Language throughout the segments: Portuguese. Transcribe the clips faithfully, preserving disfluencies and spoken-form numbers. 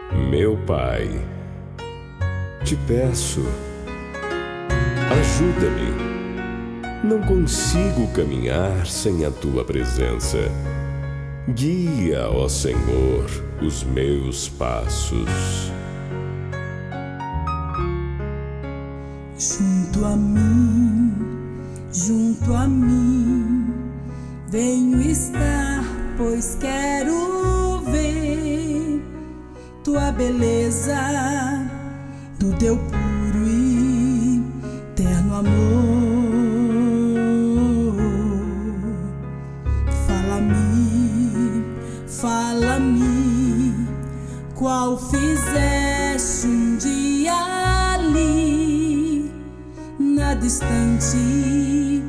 Meu Pai, te peço, ajuda-me. Não consigo caminhar sem a tua presença. Guia, ó Senhor, os meus passos. Junto a mim, junto a mim, venho estar, pois quero ver tua beleza, do teu puro e eterno amor. Fala-me, fala-me, qual fizeste um dia ali, na distante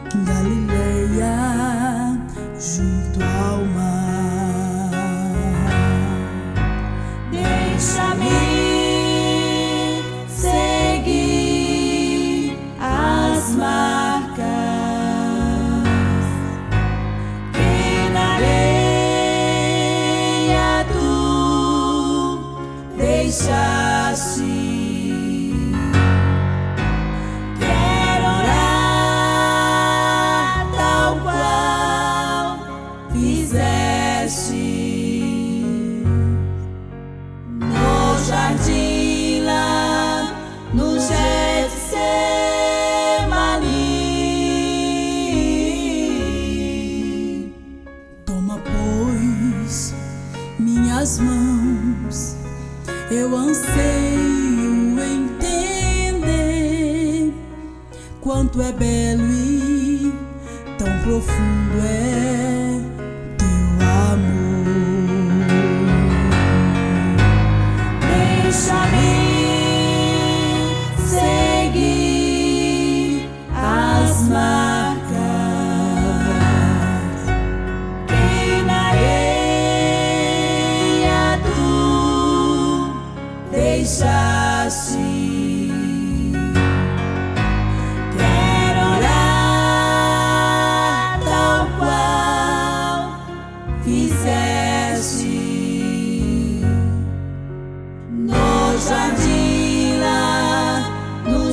Galileia, junto ao mar. Deixa-me seguir as marcas que na areia tu deixaste. Quero orar tal qual fizeste no jardim lá no Getsemani. Toma, pois, minhas mãos, eu anseio entender quanto é belo e tão profundo é teu amor. Deixa-me seguir as marcas que na areia tu deixaste. Quero orar tal qual fizeste no jardim lá no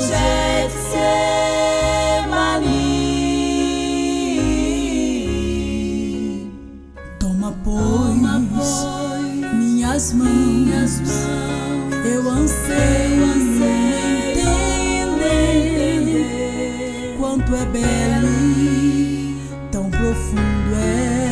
Getsemani. Toma, pois, minhas mãos, eu anseio entender quanto é belo e tão profundo é